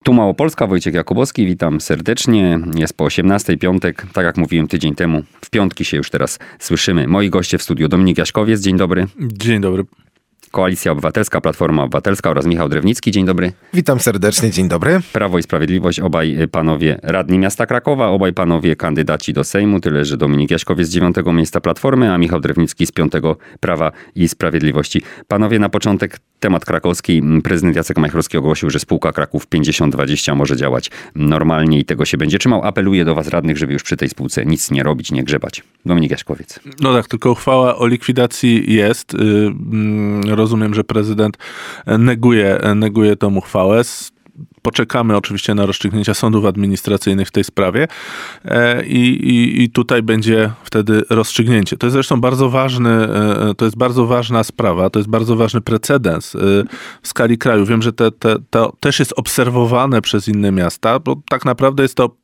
Tu Małopolska, Wojciech Jakubowski, witam serdecznie. Jest po 18:00, piątek, tak jak mówiłem tydzień temu. W piątki się już teraz słyszymy. Moi goście w studiu: Dominik Jaśkowiec, dzień dobry. Dzień dobry. Koalicja Obywatelska, Platforma Obywatelska oraz Michał Drewnicki, dzień dobry. Witam serdecznie, dzień dobry. Prawo i Sprawiedliwość, obaj panowie radni miasta Krakowa, obaj panowie kandydaci do Sejmu, tyle że Dominik Jaśkowiec z 9. miejsca Platformy, a Michał Drewnicki z 5. Prawa i Sprawiedliwości. Panowie, na początek temat krakowski. Prezydent Jacek Majchrowski ogłosił, że spółka Kraków 50/20 może działać normalnie i tego się będzie trzymał. Apeluje do was radnych, żeby już przy tej spółce nic nie robić, nie grzebać. Dominik Jaśkowiec. No tak, tylko uchwała o likwidacji jest. Rozumiem, że prezydent neguje tą uchwałę. Poczekamy oczywiście na rozstrzygnięcia sądów administracyjnych w tej sprawie i tutaj będzie wtedy rozstrzygnięcie. To jest zresztą to jest bardzo ważna sprawa, to jest bardzo ważny precedens w skali kraju. Wiem, że to też jest obserwowane przez inne miasta, bo tak naprawdę jest to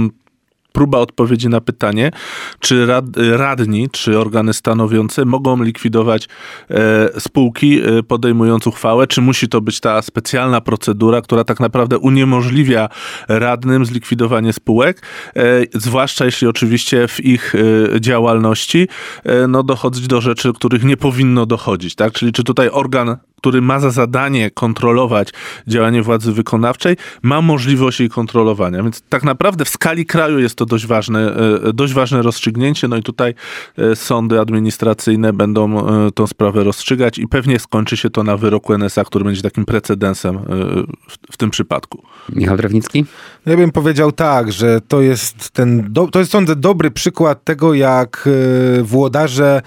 próba odpowiedzi na pytanie, czy radni, czy organy stanowiące mogą likwidować spółki, podejmując uchwałę, czy musi to być ta specjalna procedura, która tak naprawdę uniemożliwia radnym zlikwidowanie spółek, zwłaszcza jeśli oczywiście w ich działalności dochodzi do rzeczy, których nie powinno dochodzić, tak? Czyli czy tutaj organ, który ma za zadanie kontrolować działanie władzy wykonawczej, ma możliwość jej kontrolowania. Więc tak naprawdę w skali kraju jest to dość ważne rozstrzygnięcie. No i tutaj sądy administracyjne będą tą sprawę rozstrzygać i pewnie skończy się to na wyroku NSA, który będzie takim precedensem w tym przypadku. Michał Drewnicki? Ja bym powiedział tak, że to jest sądzę dobry przykład tego, jak włodarze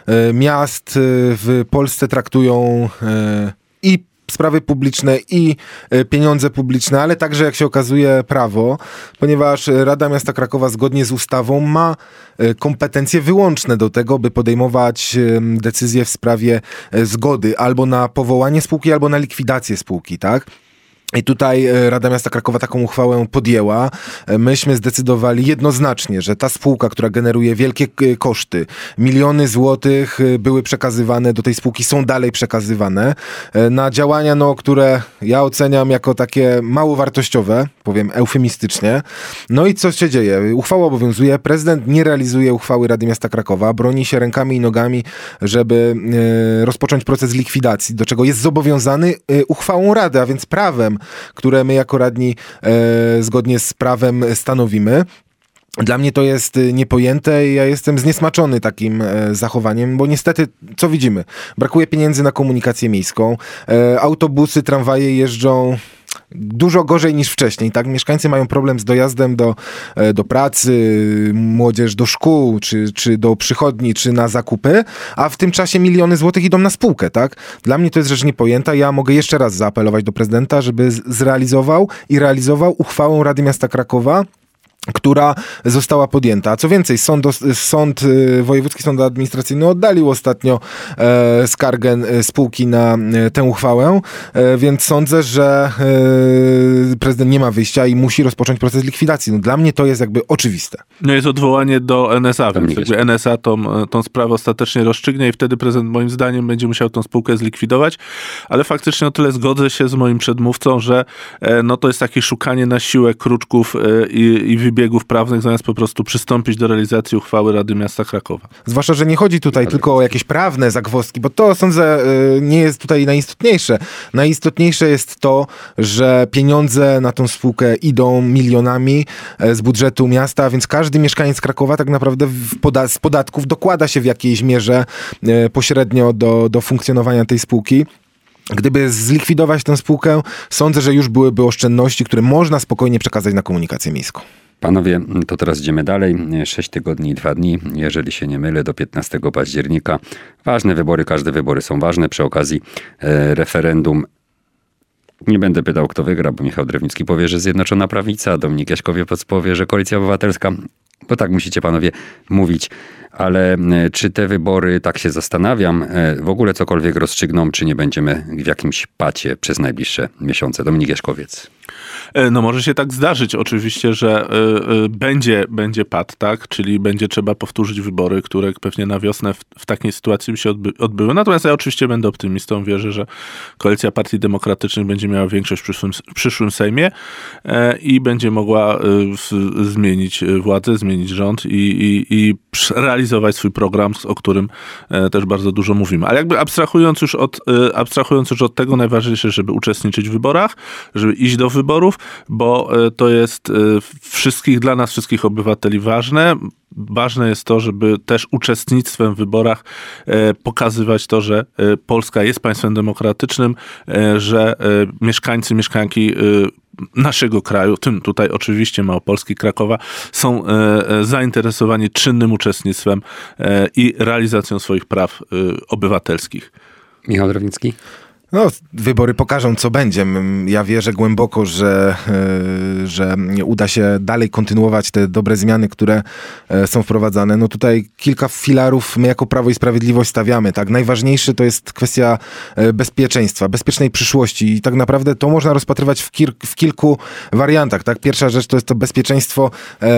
miast w Polsce traktują i sprawy publiczne i pieniądze publiczne, ale także, jak się okazuje, prawo, ponieważ Rada Miasta Krakowa zgodnie z ustawą ma kompetencje wyłączne do tego, by podejmować decyzje w sprawie zgody albo na powołanie spółki, albo na likwidację spółki, tak? I tutaj Rada Miasta Krakowa taką uchwałę podjęła. Myśmy zdecydowali jednoznacznie, że ta spółka, która generuje wielkie koszty, miliony złotych były przekazywane do tej spółki, są dalej przekazywane na działania, które ja oceniam jako takie mało wartościowe, powiem eufemistycznie. No i co się dzieje? Uchwała obowiązuje, prezydent nie realizuje uchwały Rady Miasta Krakowa, broni się rękami i nogami, żeby rozpocząć proces likwidacji, do czego jest zobowiązany uchwałą Rady, a więc prawem, które my jako radni zgodnie z prawem stanowimy. Dla mnie to jest niepojęte i ja jestem zniesmaczony takim zachowaniem, bo niestety, co widzimy? Brakuje pieniędzy na komunikację miejską, autobusy, tramwaje jeżdżą dużo gorzej niż wcześniej, tak? Mieszkańcy mają problem z dojazdem do pracy, młodzież do szkół, czy do przychodni, czy na zakupy, a w tym czasie miliony złotych idą na spółkę, tak? Dla mnie to jest rzecz niepojęta. Ja mogę jeszcze raz zaapelować do prezydenta, żeby zrealizował i realizował uchwałę Rady Miasta Krakowa, która została podjęta. Co więcej, Wojewódzki Sąd Administracyjny oddalił ostatnio skargę spółki na tę uchwałę, więc sądzę, że prezydent nie ma wyjścia i musi rozpocząć proces likwidacji. Dla mnie to jest jakby oczywiste. No jest odwołanie do NSA, więc jakby NSA tą sprawę ostatecznie rozstrzygnie i wtedy prezydent moim zdaniem będzie musiał tą spółkę zlikwidować, ale faktycznie o tyle zgodzę się z moim przedmówcą, że to jest takie szukanie na siłę kruczków i wybiegów prawnych, zamiast po prostu przystąpić do realizacji uchwały Rady Miasta Krakowa. Zwłaszcza, że nie chodzi tutaj tylko o jakieś prawne zagwozdki, bo to sądzę nie jest tutaj najistotniejsze. Najistotniejsze jest to, że pieniądze na tą spółkę idą milionami z budżetu miasta, więc każdy mieszkaniec Krakowa tak naprawdę z podatków dokłada się w jakiejś mierze pośrednio do funkcjonowania tej spółki. Gdyby zlikwidować tę spółkę, sądzę, że już byłyby oszczędności, które można spokojnie przekazać na komunikację miejską. Panowie, to teraz idziemy dalej. 6 tygodni i 2 dni, jeżeli się nie mylę, do 15 października. Ważne wybory, każde wybory są ważne. Przy okazji referendum. Nie będę pytał, kto wygra, bo Michał Drewnicki powie, że Zjednoczona Prawica, a Dominik Jaśkowiec powie, że Koalicja Obywatelska. Bo tak musicie panowie mówić. ale czy te wybory, tak się zastanawiam, w ogóle cokolwiek rozstrzygną, czy nie będziemy w jakimś pacie przez najbliższe miesiące? Dominik Jaśkowiec. No może się tak zdarzyć oczywiście, że będzie pad, tak? Czyli będzie trzeba powtórzyć wybory, które pewnie na wiosnę w takiej sytuacji by się odbyły. Natomiast ja oczywiście będę optymistą. Wierzę, że Koalicja Partii Demokratycznych będzie miała większość w przyszłym Sejmie i będzie mogła zmienić władzę, zmienić rząd i realizować swój program, o którym też bardzo dużo mówimy. Ale jakby abstrahując już od tego, najważniejsze, żeby uczestniczyć w wyborach, żeby iść do wyborów, bo to jest dla nas wszystkich obywateli ważne. Ważne jest to, żeby też uczestnictwem w wyborach pokazywać to, że Polska jest państwem demokratycznym, że mieszkańcy, mieszkanki naszego kraju, w tym tutaj oczywiście Małopolski, Krakowa, są zainteresowani czynnym uczestnictwem i realizacją swoich praw obywatelskich. Michał Drewnicki? No, wybory pokażą, co będzie. Ja wierzę głęboko, że uda się dalej kontynuować te dobre zmiany, które są wprowadzane. No tutaj kilka filarów my jako Prawo i Sprawiedliwość stawiamy. Tak? Najważniejszy to jest kwestia bezpieczeństwa, bezpiecznej przyszłości i tak naprawdę to można rozpatrywać w kilku wariantach. Tak? Pierwsza rzecz to jest to bezpieczeństwo,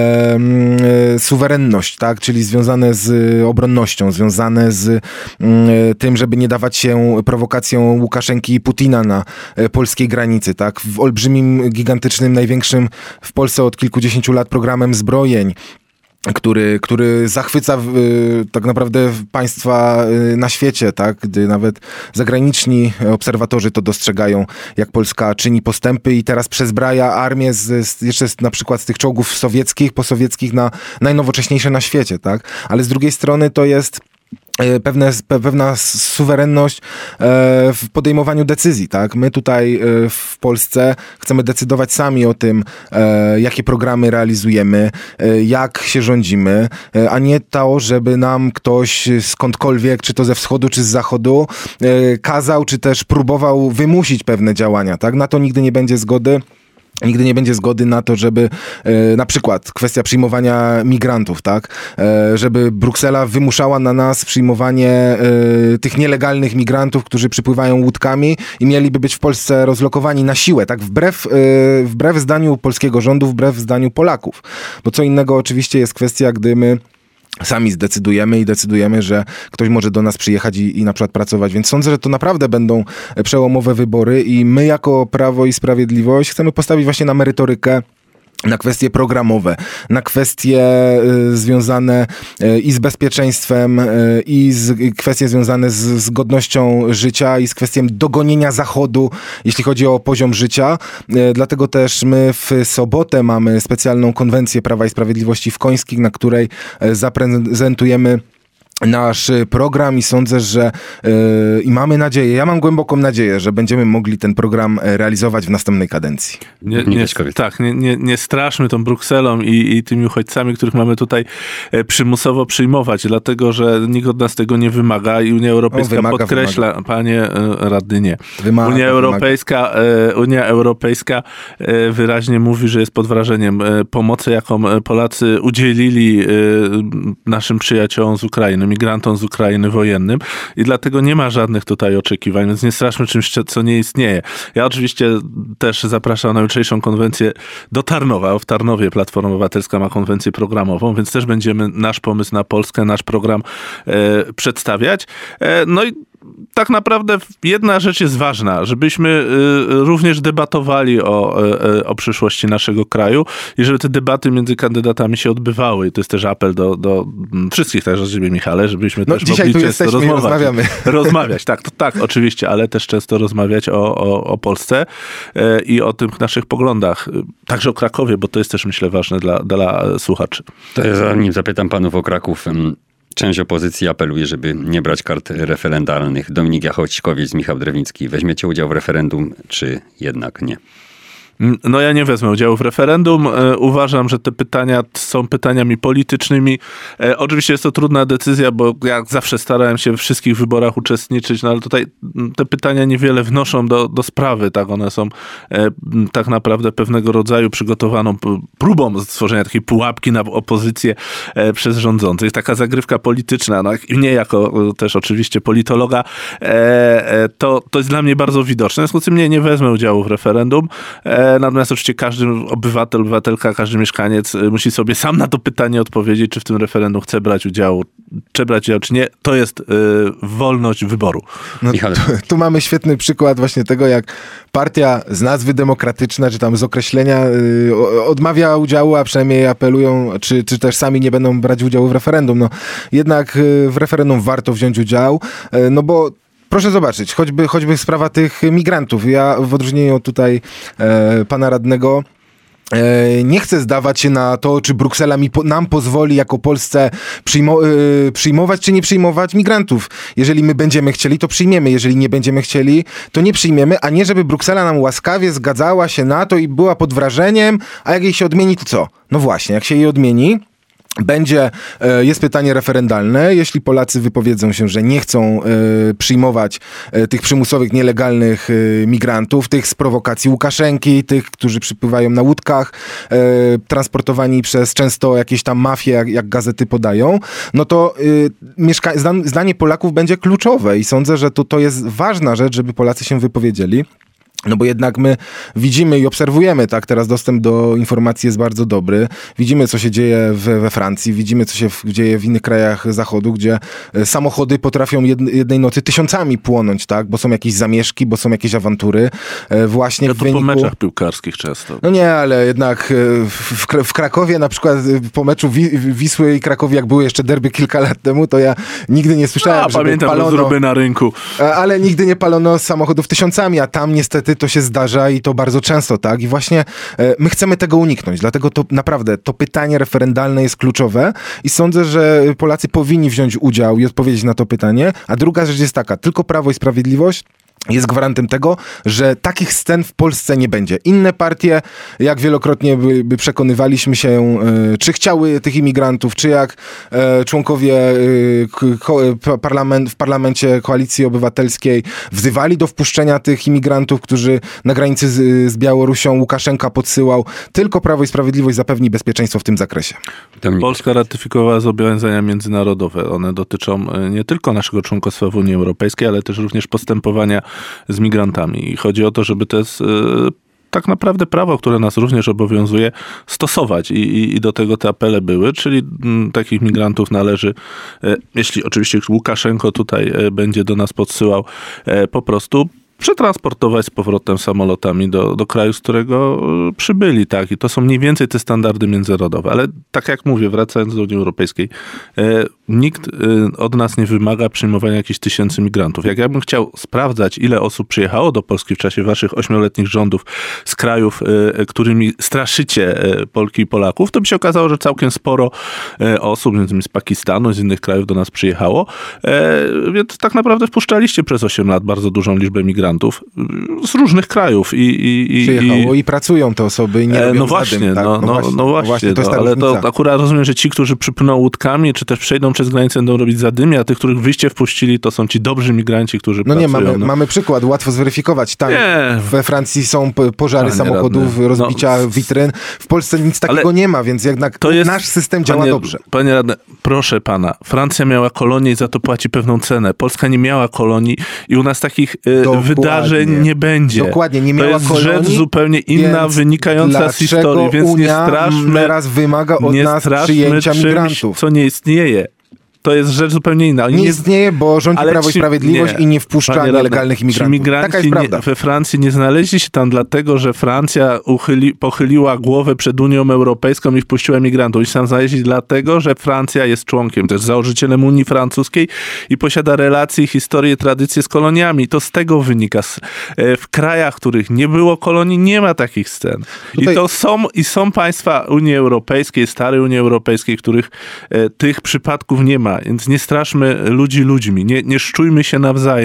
suwerenność, tak? Czyli związane z obronnością, związane z tym, żeby nie dawać się prowokacjom Łukaszenki i Putina na polskiej granicy, tak? W olbrzymim, gigantycznym, największym w Polsce od kilkudziesięciu lat programem zbrojeń, który zachwyca tak naprawdę państwa na świecie, tak? Gdy nawet zagraniczni obserwatorzy to dostrzegają, jak Polska czyni postępy i teraz przezbraja armię jeszcze na przykład z tych czołgów sowieckich, posowieckich na najnowocześniejsze na świecie, tak? Ale z drugiej strony to jest pewna suwerenność w podejmowaniu decyzji, tak? My tutaj w Polsce chcemy decydować sami o tym, jakie programy realizujemy, jak się rządzimy, a nie to, żeby nam ktoś skądkolwiek, czy to ze wschodu, czy z zachodu, kazał, czy też próbował wymusić pewne działania, tak? Na to nigdy nie będzie zgody. Nigdy nie będzie zgody na to, żeby na przykład kwestia przyjmowania migrantów, tak? Żeby Bruksela wymuszała na nas przyjmowanie tych nielegalnych migrantów, którzy przypływają łódkami i mieliby być w Polsce rozlokowani na siłę, tak? Wbrew zdaniu polskiego rządu, wbrew zdaniu Polaków. Bo co innego oczywiście jest kwestia, gdy my sami decydujemy, że ktoś może do nas przyjechać i na przykład pracować. Więc sądzę, że to naprawdę będą przełomowe wybory i my jako Prawo i Sprawiedliwość chcemy postawić właśnie na merytorykę, na kwestie programowe, na kwestie związane i z bezpieczeństwem, i kwestie związane z godnością życia i z kwestią dogonienia Zachodu, jeśli chodzi o poziom życia. Dlatego też my w sobotę mamy specjalną konwencję Prawa i Sprawiedliwości w Końskich, na której zaprezentujemy nasz program i sądzę, że i mamy nadzieję, ja mam głęboką nadzieję, że będziemy mogli ten program realizować w następnej kadencji. Nie straszmy tą Brukselą i tymi uchodźcami, których mamy tutaj przymusowo przyjmować, dlatego, że nikt od nas tego nie wymaga i Unia Europejska podkreśla, panie radny, nie. Unia Europejska wyraźnie mówi, że jest pod wrażeniem pomocy, jaką Polacy udzielili naszym przyjaciołom z Ukrainy, migrantom z Ukrainy wojennym i dlatego nie ma żadnych tutaj oczekiwań, więc nie straszmy czymś, co nie istnieje. Ja oczywiście też zapraszam na jutrzejszą konwencję do Tarnowa. W Tarnowie Platforma Obywatelska ma konwencję programową, więc też będziemy nasz pomysł na Polskę, nasz program przedstawiać. No i tak naprawdę jedna rzecz jest ważna, żebyśmy również debatowali o przyszłości naszego kraju i żeby te debaty między kandydatami się odbywały. I to jest też apel do wszystkich, także ciebie, Michale, żebyśmy też mogli często rozmawiać. Tak, oczywiście, ale też często rozmawiać o Polsce i o tych naszych poglądach. Także o Krakowie, bo to jest też, myślę, ważne dla słuchaczy. To ja zanim zapytam panów o Kraków. Część opozycji apeluje, żeby nie brać kart referendalnych. Dominik Jaśkowiec, Michał Drewnicki. Weźmiecie udział w referendum, czy jednak nie? No ja nie wezmę udziału w referendum. Uważam, że te pytania są pytaniami politycznymi. Oczywiście jest to trudna decyzja, bo jak zawsze starałem się w wszystkich wyborach uczestniczyć, no ale tutaj te pytania niewiele wnoszą do sprawy, tak? One są tak naprawdę pewnego rodzaju przygotowaną próbą stworzenia takiej pułapki na opozycję przez rządzących. Taka zagrywka polityczna, no, nie jako też oczywiście politologa, to jest dla mnie bardzo widoczne. W związku z tym nie wezmę udziału w referendum. Natomiast oczywiście każdy obywatel, obywatelka, każdy mieszkaniec musi sobie sam na to pytanie odpowiedzieć, czy w tym referendum chce brać udział, czy nie. To jest wolność wyboru. No, tu mamy świetny przykład właśnie tego, jak partia z nazwy demokratyczna, czy tam z określenia odmawia udziału, a przynajmniej apelują, czy też sami nie będą brać udziału w referendum. No, jednak w referendum warto wziąć udział, no bo proszę zobaczyć, choćby sprawa tych migrantów. Ja w odróżnieniu od tutaj pana radnego nie chcę zdawać się na to, czy Bruksela nam pozwoli jako Polsce przyjmować, czy nie przyjmować migrantów. Jeżeli my będziemy chcieli, to przyjmiemy. Jeżeli nie będziemy chcieli, to nie przyjmiemy, a nie żeby Bruksela nam łaskawie zgadzała się na to i była pod wrażeniem, a jak jej się odmieni, to co? No właśnie, jak się jej odmieni, jest pytanie referendalne. Jeśli Polacy wypowiedzą się, że nie chcą przyjmować tych przymusowych, nielegalnych migrantów, tych z prowokacji Łukaszenki, tych, którzy przypływają na łódkach, transportowani przez często jakieś tam mafie, jak gazety podają, no to zdanie Polaków będzie kluczowe i sądzę, że to jest ważna rzecz, żeby Polacy się wypowiedzieli. No bo jednak my widzimy i obserwujemy, tak, teraz dostęp do informacji jest bardzo dobry. Widzimy, co się dzieje we Francji, widzimy, co się dzieje w innych krajach Zachodu, gdzie samochody potrafią jednej nocy tysiącami płonąć, tak, bo są jakieś zamieszki, bo są jakieś awantury. Właśnie to po meczach piłkarskich często. No nie, ale jednak w Krakowie, na przykład po meczu Wisły i Krakowi, jak były jeszcze derby kilka lat temu, to ja nigdy nie słyszałem, żeby pamiętam palono... rozruby na rynku. Ale nigdy nie palono samochodów tysiącami, a tam niestety to się zdarza i to bardzo często, tak? I właśnie my chcemy tego uniknąć, dlatego to naprawdę, to pytanie referendalne jest kluczowe i sądzę, że Polacy powinni wziąć udział i odpowiedzieć na to pytanie, a druga rzecz jest taka, tylko Prawo i Sprawiedliwość jest gwarantem tego, że takich scen w Polsce nie będzie. Inne partie, jak wielokrotnie by przekonywaliśmy się, czy chciały tych imigrantów, czy jak członkowie w parlamencie Koalicji Obywatelskiej wzywali do wpuszczenia tych imigrantów, którzy na granicy z Białorusią Łukaszenka podsyłał. Tylko Prawo i Sprawiedliwość zapewni bezpieczeństwo w tym zakresie. Polska ratyfikowała zobowiązania międzynarodowe. One dotyczą nie tylko naszego członkostwa w Unii Europejskiej, ale też również postępowania z migrantami. I chodzi o to, żeby to jest tak naprawdę prawo, które nas również obowiązuje, stosować. I do tego te apele były, czyli takich migrantów należy, jeśli oczywiście Łukaszenko tutaj będzie do nas podsyłał, po prostu przetransportować z powrotem samolotami do kraju, z którego przybyli, tak? I to są mniej więcej te standardy międzynarodowe. Ale tak jak mówię, wracając do Unii Europejskiej, nikt od nas nie wymaga przyjmowania jakichś tysięcy migrantów. Jak ja bym chciał sprawdzać, ile osób przyjechało do Polski w czasie waszych 8-letnich rządów z krajów, którymi straszycie Polki i Polaków, to by się okazało, że całkiem sporo osób, między innymi z Pakistanu, z innych krajów do nas przyjechało. Więc tak naprawdę wpuszczaliście przez 8 lat bardzo dużą liczbę migrantów z różnych krajów. Przyjechało i pracują te osoby i nie robią no właśnie, zadym, tak? no właśnie, to jest ta ale różnica. to akurat rozumiem, że ci, którzy przypłyną łódkami, czy też przejdą przez granicę, będą robić zadymy, a tych, których wyście wpuścili, to są ci dobrzy migranci, którzy pracują. Mamy przykład, łatwo zweryfikować. Tam we Francji są pożary samochodów, rozbicia witryn. W Polsce nic takiego nie ma, więc jednak nasz system działa dobrze. Panie radny, proszę pana, Francja miała kolonię i za to płaci pewną cenę. Polska nie miała kolonii i u nas takich wydarzeń nie będzie. Dokładnie, nie miała kolonii. To jest rzecz zupełnie inna, wynikająca z historii, więc Unia nie straszmy. Teraz wymaga od nas przyjęcia migrantów. Co nie istnieje. To jest rzecz zupełnie inna. Nie istnieje, bo rządzi Prawo i Sprawiedliwość i nie wpuszcza nielegalnych imigrantów. Taka jest prawda. We Francji nie znaleźli się tam dlatego, że Francja pochyliła głowę przed Unią Europejską i wpuściła migrantów. Oni się tam znaleźli dlatego, że Francja jest członkiem, też założycielem Unii Francuskiej i posiada relacje, historię, tradycje z koloniami. To z tego wynika. W krajach, w których nie było kolonii, nie ma takich scen. Tutaj... Są państwa Unii Europejskiej, starej Unii Europejskiej, w których tych przypadków nie ma. Więc nie straszmy ludzi ludźmi, nie szczujmy się nawzajem.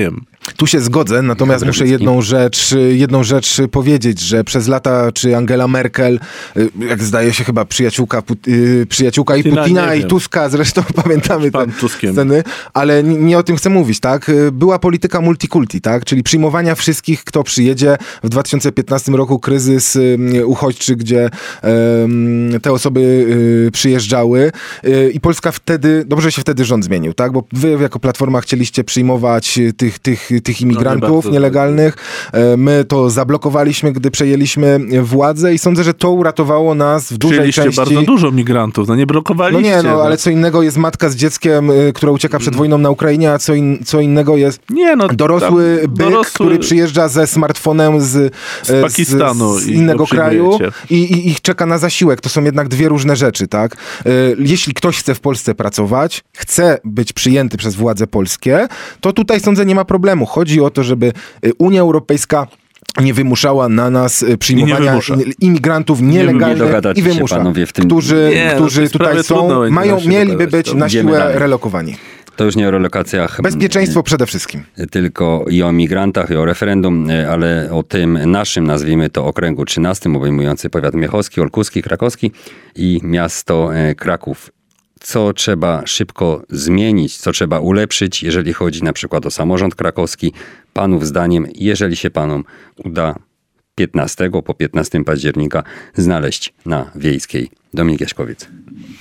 Tu się zgodzę, natomiast muszę jedną rzecz powiedzieć, że przez lata czy Angela Merkel, jak zdaje się chyba przyjaciółka i Putina i Tuska, zresztą pamiętamy te sceny, ale nie o tym chcę mówić, tak? Była polityka multikulti, tak? Czyli przyjmowania wszystkich, kto przyjedzie. W 2015 roku kryzys uchodźczy, gdzie te osoby przyjeżdżały i Polska wtedy, dobrze się wtedy rząd zmienił, tak? Bo wy jako Platforma chcieliście przyjmować tych imigrantów nielegalnych. My to zablokowaliśmy, gdy przejęliśmy władzę i sądzę, że to uratowało nas w dużej części. Bardzo dużo migrantów, nie blokowaliście. Ale co innego jest matka z dzieckiem, która ucieka przed wojną na Ukrainie, a co innego jest dorosły byk, który przyjeżdża ze smartfonem z Pakistanu z innego kraju i czeka na zasiłek. To są jednak dwie różne rzeczy, tak? Jeśli ktoś chce w Polsce pracować, chce być przyjęty przez władze polskie, to tutaj sądzę nie ma problemu. Chodzi o to, żeby Unia Europejska nie wymuszała na nas przyjmowania imigrantów nielegalnych i wymusza, którzy tutaj są, mieliby być na siłę relokowani. To już nie o relokacjach. Bezpieczeństwo przede wszystkim. Tylko i o migrantach, i o referendum, ale o tym naszym, nazwijmy to, okręgu 13, obejmujący powiat miechowski, olkuski, krakowski i miasto Kraków. Co trzeba szybko zmienić, co trzeba ulepszyć, jeżeli chodzi na przykład o samorząd krakowski, panów zdaniem, jeżeli się panom uda po 15 października znaleźć na Wiejskiej. Dominik Jaśkowiec.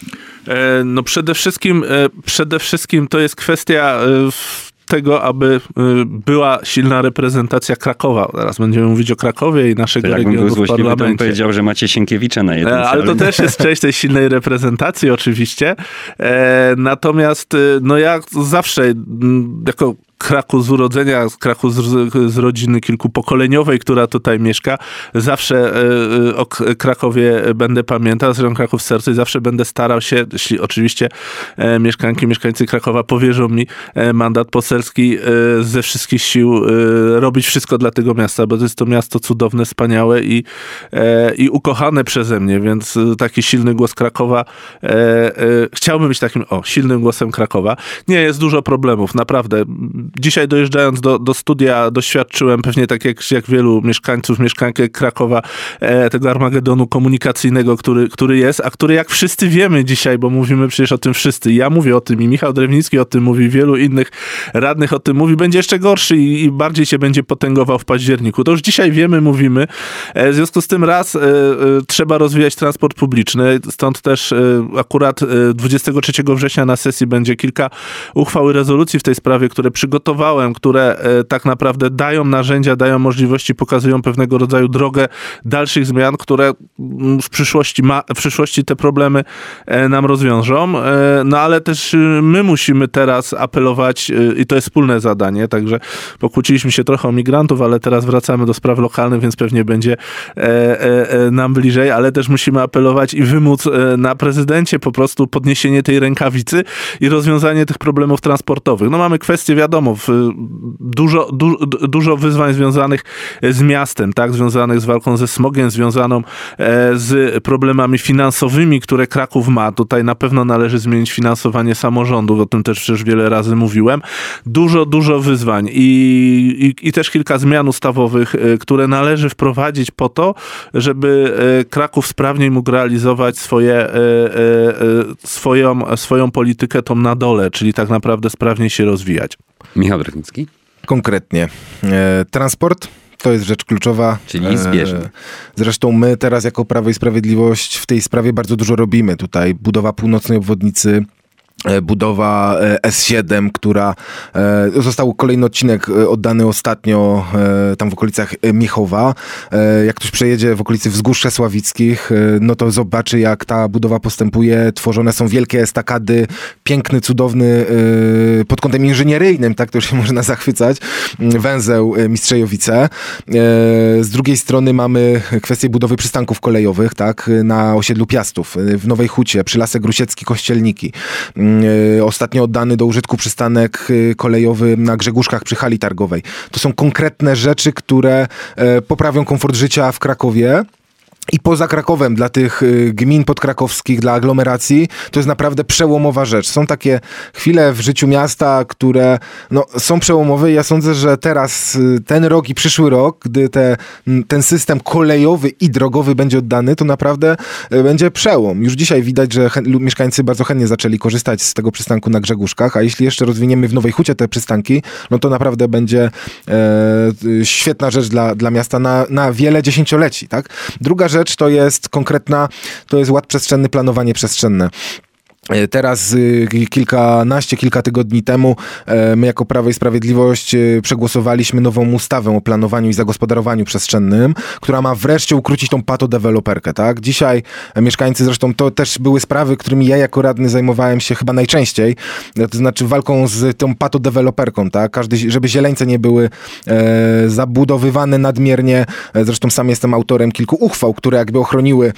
No przede wszystkim to jest kwestia tego, aby była silna reprezentacja Krakowa. Teraz będziemy mówić o Krakowie i naszego regionu w parlamencie. Bym powiedział, że macie Sienkiewicza na jednym. Ale to też jest część tej silnej reprezentacji oczywiście. Natomiast ja zawsze jako Kraków z urodzenia, Kraków z rodziny kilkupokoleniowej, która tutaj mieszka, zawsze o Krakowie będę pamiętał, zresztą Kraków w sercu i zawsze będę starał się, jeśli oczywiście mieszkańcy Krakowa powierzą mi mandat poselski, ze wszystkich sił robić wszystko dla tego miasta, bo to jest to miasto cudowne, wspaniałe i ukochane przeze mnie, więc taki silny głos Krakowa, chciałbym być takim silnym głosem Krakowa. Nie, jest dużo problemów, naprawdę. Dzisiaj dojeżdżając do studia doświadczyłem pewnie tak jak wielu mieszkanek Krakowa tego armagedonu komunikacyjnego, który jest, a który jak wszyscy wiemy dzisiaj, bo mówimy przecież o tym wszyscy. Ja mówię o tym i Michał Drewnicki o tym mówi, wielu innych radnych o tym mówi, będzie jeszcze gorszy i bardziej się będzie potęgował w październiku. To już dzisiaj wiemy, mówimy. W związku z tym trzeba rozwijać transport publiczny. Stąd też akurat 23 września na sesji będzie kilka uchwał i rezolucji w tej sprawie, które przygotowałem, które tak naprawdę dają narzędzia, dają możliwości, pokazują pewnego rodzaju drogę dalszych zmian, które w przyszłości te problemy nam rozwiążą. Ale też my musimy teraz apelować i to jest wspólne zadanie, także pokłóciliśmy się trochę o migrantów, ale teraz wracamy do spraw lokalnych, więc pewnie będzie nam bliżej, ale też musimy apelować i wymóc na prezydencie po prostu podniesienie tej rękawicy i rozwiązanie tych problemów transportowych. Mamy kwestie, wiadomo, dużo wyzwań związanych z miastem, tak, związanych z walką ze smogiem, związaną z problemami finansowymi, które Kraków ma. Tutaj na pewno należy zmienić finansowanie samorządów, o tym też przecież wiele razy mówiłem. Dużo wyzwań i też kilka zmian ustawowych, które należy wprowadzić po to, żeby Kraków sprawniej mógł realizować swoją politykę tą na dole, czyli tak naprawdę sprawniej się rozwijać. Michał Drewnicki. Konkretnie. Transport to jest rzecz kluczowa. Czyli zbieżny. Zresztą my teraz jako Prawo i Sprawiedliwość w tej sprawie bardzo dużo robimy. Tutaj budowa północnej obwodnicy, budowa S7, która został kolejny odcinek oddany ostatnio tam w okolicach Miechowa. Jak ktoś przejedzie w okolicy Wzgórz Czesławickich, no to zobaczy, jak ta budowa postępuje. Tworzone są wielkie estakady, piękny, cudowny pod kątem inżynieryjnym, tak to już się można zachwycać, węzeł Mistrzejowice. Z drugiej strony mamy kwestię budowy przystanków kolejowych, tak, na osiedlu Piastów, w Nowej Hucie, przy Lasek Grusiecki, Kościelniki. Ostatnio oddany do użytku przystanek kolejowy na Grzegórzkach przy hali targowej. To są konkretne rzeczy, które poprawią komfort życia w Krakowie. i poza Krakowem, dla tych gmin podkrakowskich, dla aglomeracji, to jest naprawdę przełomowa rzecz. Są takie chwile w życiu miasta, które są przełomowe i ja sądzę, że teraz ten rok i przyszły rok, gdy ten system kolejowy i drogowy będzie oddany, to naprawdę będzie przełom. Już dzisiaj widać, że mieszkańcy bardzo chętnie zaczęli korzystać z tego przystanku na Grzegórzkach, a jeśli jeszcze rozwiniemy w Nowej Hucie te przystanki, no to naprawdę będzie świetna rzecz dla miasta na wiele dziesięcioleci, tak? Druga rzecz to jest ład przestrzenny, planowanie przestrzenne. Teraz kilka tygodni temu my jako Prawo i Sprawiedliwość przegłosowaliśmy nową ustawę o planowaniu i zagospodarowaniu przestrzennym, która ma wreszcie ukrócić tą patodeweloperkę, tak? Dzisiaj mieszkańcy, zresztą to też były sprawy, którymi ja jako radny zajmowałem się chyba najczęściej, to znaczy walką z tą patodeweloperką, tak? Żeby zieleńce nie były zabudowywane nadmiernie. Zresztą sam jestem autorem kilku uchwał, które jakby ochroniły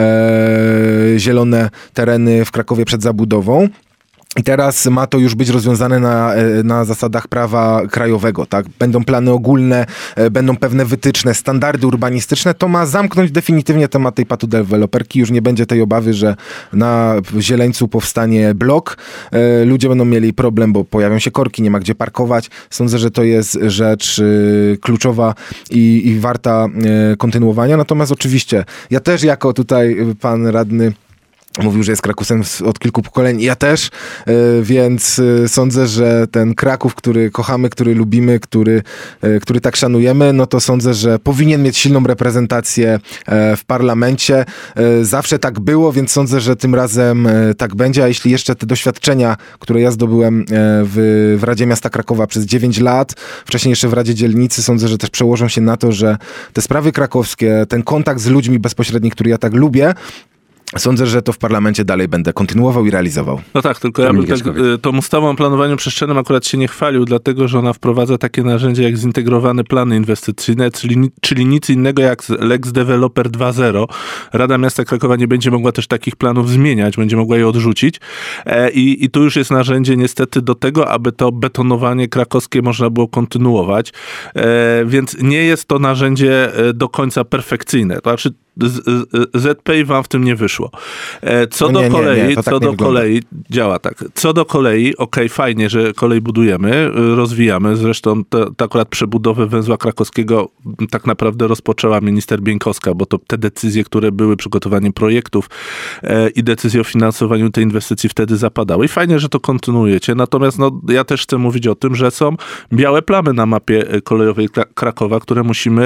zielone tereny w Krakowie przed zabudową. I teraz ma to już być rozwiązane na zasadach prawa krajowego, tak? Będą plany ogólne, będą pewne wytyczne, standardy urbanistyczne. To ma zamknąć definitywnie temat tej patodeweloperki. Już nie będzie tej obawy, że na Zieleńcu powstanie blok. Ludzie będą mieli problem, bo pojawią się korki, nie ma gdzie parkować. Sądzę, że to jest rzecz kluczowa i warta kontynuowania. Natomiast oczywiście, ja też jako tutaj pan radny mówił, że jest Krakusem od kilku pokoleń. Ja też, więc sądzę, że ten Kraków, który kochamy, który lubimy, który tak szanujemy, no to sądzę, że powinien mieć silną reprezentację w parlamencie. Zawsze tak było, więc sądzę, że tym razem tak będzie. A jeśli jeszcze te doświadczenia, które ja zdobyłem w Radzie Miasta Krakowa przez 9 lat, wcześniej jeszcze w Radzie Dzielnicy, sądzę, że też przełożą się na to, że te sprawy krakowskie, ten kontakt z ludźmi bezpośredni, który ja tak lubię, sądzę, że to w parlamencie dalej będę kontynuował i realizował. No tak, tylko ja bym tą ustawą o planowaniu przestrzennym akurat się nie chwalił, dlatego że ona wprowadza takie narzędzie jak zintegrowane plany inwestycyjne, czyli nic innego jak Lex Developer 2.0. Rada Miasta Krakowa nie będzie mogła też takich planów zmieniać, będzie mogła je odrzucić. I tu już jest narzędzie niestety do tego, aby to betonowanie krakowskie można było kontynuować. Więc nie jest to narzędzie do końca perfekcyjne. To znaczy ZPI wam w tym nie wyszło. Co do kolei, działa tak. Co do kolei, fajnie, że kolej budujemy, rozwijamy. Zresztą to akurat przebudowę węzła krakowskiego tak naprawdę rozpoczęła minister Bieńkowska, bo to te decyzje, które były, przygotowanie projektów i decyzje o finansowaniu tej inwestycji wtedy zapadały. I fajnie, że to kontynuujecie. Natomiast ja też chcę mówić o tym, że są białe plamy na mapie kolejowej Krakowa, które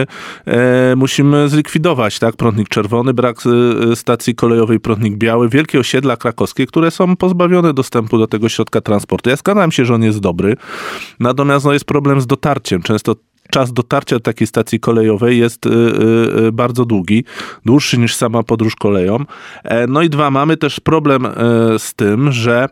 musimy zlikwidować, tak? Prądnik czerwony, brak stacji kolejowej, prądnik biały, wielkie osiedla krakowskie, które są pozbawione dostępu do tego środka transportu. Ja zgadzam się, że on jest dobry, natomiast jest problem z dotarciem. Często czas dotarcia do takiej stacji kolejowej jest bardzo dłuższy niż sama podróż koleją. No i mamy też problem z tym, że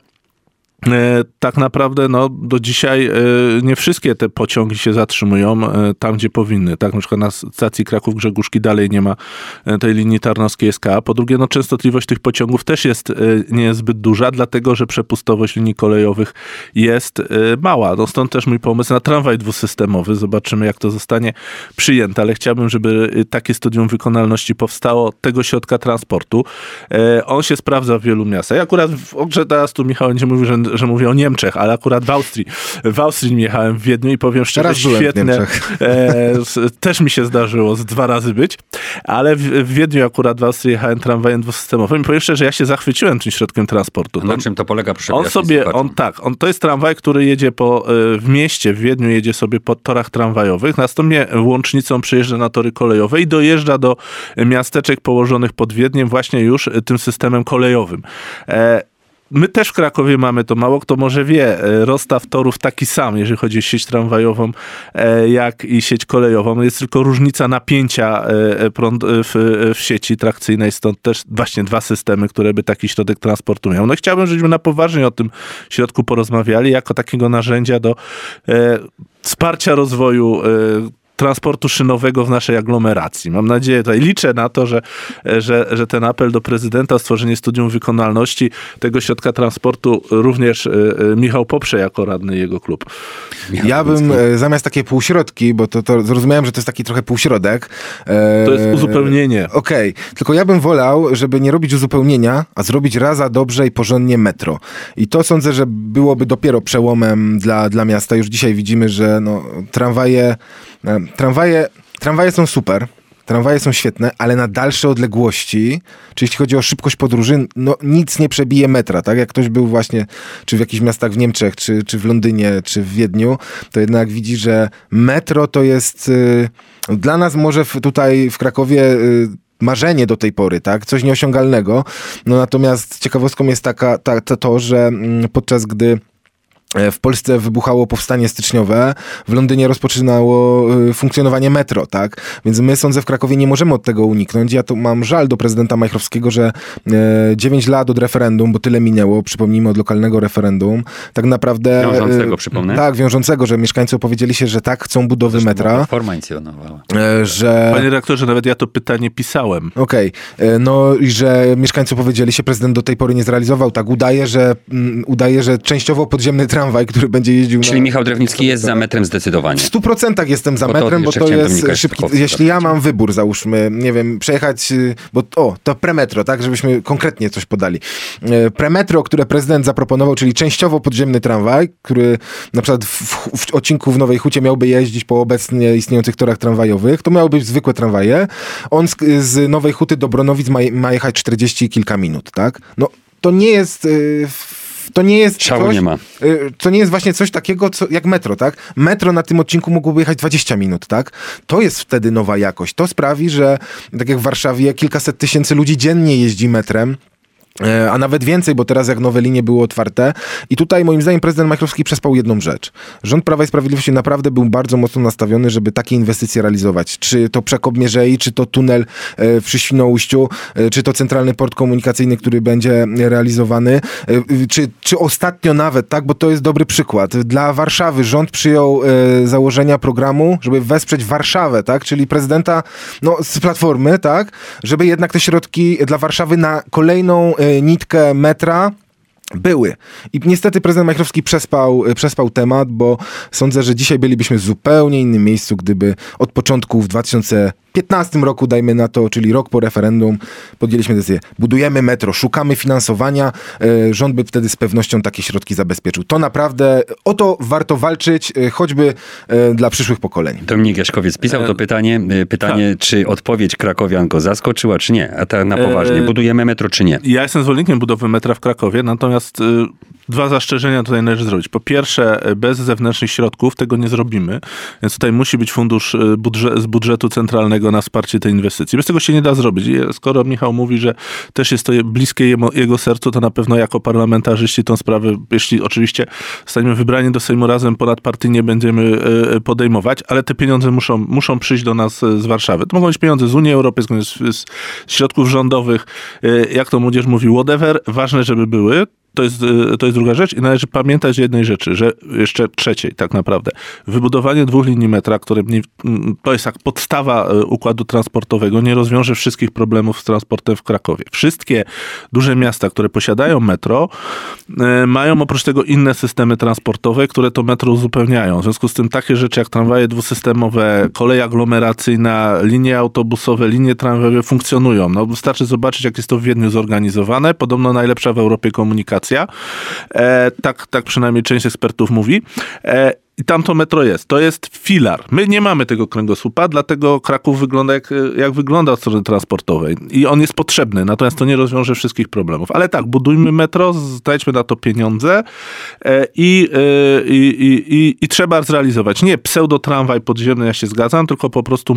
tak naprawdę do dzisiaj nie wszystkie te pociągi się zatrzymują tam, gdzie powinny. Tak, na przykład na stacji Kraków-Grzegórzki dalej nie ma tej linii tarnowskiej SK. Po drugie, częstotliwość tych pociągów też nie jest zbyt duża, dlatego, że przepustowość linii kolejowych jest mała. Stąd też mój pomysł na tramwaj dwusystemowy. Zobaczymy, jak to zostanie przyjęte, ale chciałbym, żeby takie studium wykonalności powstało tego środka transportu. On się sprawdza w wielu miastach. Ja akurat teraz tu Michał będzie mówił, że mówię o Niemczech, ale akurat w Austrii jechałem w Wiedniu i powiem szczerze, świetne. Też mi się zdarzyło 2 razy być, ale w Wiedniu akurat w Austrii jechałem tramwajem dwusystemowym i powiem szczerze, że ja się zachwyciłem tym środkiem transportu. Na czym to polega? To jest tramwaj, który jedzie w mieście, w Wiedniu jedzie sobie po torach tramwajowych, następnie łącznicą przyjeżdża na tory kolejowe i dojeżdża do miasteczek położonych pod Wiedniem właśnie już tym systemem kolejowym. My też w Krakowie mamy to, mało kto może wie, rozstaw torów taki sam, jeżeli chodzi o sieć tramwajową, jak i sieć kolejową. Jest tylko różnica napięcia w sieci trakcyjnej, stąd też właśnie 2 systemy, które by taki środek transportu miał. Chciałbym, żebyśmy na poważnie o tym środku porozmawiali, jako takiego narzędzia do wsparcia rozwoju transportu szynowego w naszej aglomeracji. Mam nadzieję, tutaj liczę na to, że ten apel do prezydenta o stworzenie studium wykonalności tego środka transportu również Michał poprze jako radny jego klub. Ja bym zamiast takie półśrodki, bo to zrozumiałem, że to jest taki trochę półśrodek. To jest uzupełnienie. Okej. Tylko ja bym wolał, żeby nie robić uzupełnienia, a zrobić raz a dobrze i porządnie metro. I to sądzę, że byłoby dopiero przełomem dla miasta. Już dzisiaj widzimy, że no, tramwaje są super. Tramwaje są świetne, ale na dalsze odległości, czy jeśli chodzi o szybkość podróży, no nic nie przebije metra, tak? Jak ktoś był właśnie, czy w jakichś miastach w Niemczech, czy w Londynie, czy w Wiedniu, to jednak widzi, że metro to jest dla nas może tutaj w Krakowie marzenie do tej pory, tak? Coś nieosiągalnego. No natomiast ciekawostką jest to, że podczas gdy w Polsce wybuchało powstanie styczniowe, w Londynie rozpoczynało funkcjonowanie metro, tak? Więc my, sądzę, w Krakowie nie możemy od tego uniknąć. Ja tu mam żal do prezydenta Majchrowskiego, że 9 lat od referendum, bo tyle minęło, przypomnijmy, od lokalnego referendum, tak naprawdę... Wiążącego, przypomnę. Tak, wiążącego, że mieszkańcy opowiedzieli się, że tak, chcą budowy zresztą metra. Platforma inicjonowała. Panie redaktorze, nawet ja to pytanie pisałem. Okej. No i że mieszkańcy powiedzieli się, prezydent do tej pory nie zrealizował. Tak, udaje, że częściowo podziemny tramwaj, który będzie jeździł Czyli Michał Drewnicki jest za metrem zdecydowanie. W 100% jestem za metrem, bo to jest szybki. Jeśli ja mam wybór, załóżmy, nie wiem, przejechać, bo to premetro, tak, żebyśmy konkretnie coś podali. Premetro, które prezydent zaproponował, czyli częściowo podziemny tramwaj, który na przykład w odcinku w Nowej Hucie miałby jeździć po obecnie istniejących torach tramwajowych, to miały być zwykłe tramwaje. On z Nowej Huty do Bronowic ma jechać 40 kilka minut, tak? No, to nie jest... Szału coś, nie ma. To nie jest właśnie coś takiego, jak metro, tak? Metro na tym odcinku mogłoby jechać 20 minut, tak? To jest wtedy nowa jakość. To sprawi, że tak jak w Warszawie kilkaset tysięcy ludzi dziennie jeździ metrem, a nawet więcej, bo teraz jak nowe linie były otwarte. I tutaj moim zdaniem prezydent Majchrowski przespał jedną rzecz. Rząd Prawa i Sprawiedliwości naprawdę był bardzo mocno nastawiony, żeby takie inwestycje realizować. Czy to przekop Mierzei, czy to tunel przy Świnoujściu, czy to centralny port komunikacyjny, który będzie realizowany, czy ostatnio nawet, tak, bo to jest dobry przykład. Dla Warszawy rząd przyjął założenia programu, żeby wesprzeć Warszawę, tak, czyli prezydenta z Platformy, tak, żeby jednak te środki dla Warszawy na kolejną nitkę metra były. I niestety prezydent Majchrowski przespał temat, bo sądzę, że dzisiaj bylibyśmy w zupełnie innym miejscu, gdyby od początku w 2015 roku, dajmy na to, czyli rok po referendum, podjęliśmy decyzję. Budujemy metro, szukamy finansowania. Rząd by wtedy z pewnością takie środki zabezpieczył. To naprawdę, o to warto walczyć, choćby dla przyszłych pokoleń. Dominik Jaśkowiec pisał to pytanie, tak. Czy odpowiedź krakowian go zaskoczyła, czy nie? A tak na poważnie, budujemy metro, czy nie? Ja jestem zwolennikiem budowy metra w Krakowie, natomiast dwa zastrzeżenia tutaj należy zrobić. Po pierwsze, bez zewnętrznych środków tego nie zrobimy, więc tutaj musi być fundusz z budżetu centralnego na wsparcie tej inwestycji. Bez tego się nie da zrobić. I skoro Michał mówi, że też jest to bliskie jego sercu, to na pewno jako parlamentarzyści tą sprawę, jeśli oczywiście zostaniemy wybrani do Sejmu razem, ponadpartyjnie będziemy podejmować, ale te pieniądze muszą przyjść do nas z Warszawy. To mogą być pieniądze z Unii Europejskiej, z środków rządowych, jak to młodzież mówi, whatever. Ważne, żeby były. To jest druga rzecz i należy pamiętać o jednej rzeczy, że jeszcze trzeciej tak naprawdę. Wybudowanie 2 linii metra, to jest jak podstawa układu transportowego, nie rozwiąże wszystkich problemów z transportem w Krakowie. Wszystkie duże miasta, które posiadają metro, mają oprócz tego inne systemy transportowe, które to metro uzupełniają. W związku z tym takie rzeczy jak tramwaje dwusystemowe, kolej aglomeracyjna, linie autobusowe, linie tramwajowe funkcjonują. No, wystarczy zobaczyć, jak jest to w Wiedniu zorganizowane. Podobno najlepsza w Europie komunikacja. Tak przynajmniej część ekspertów mówi. I tam to metro jest. To jest filar. My nie mamy tego kręgosłupa, dlatego Kraków wygląda jak wygląda od strony transportowej. I on jest potrzebny, natomiast to nie rozwiąże wszystkich problemów. Ale tak, budujmy metro, znajdźmy na to pieniądze i trzeba zrealizować. Nie pseudo-tramwaj podziemny, ja się zgadzam, tylko po prostu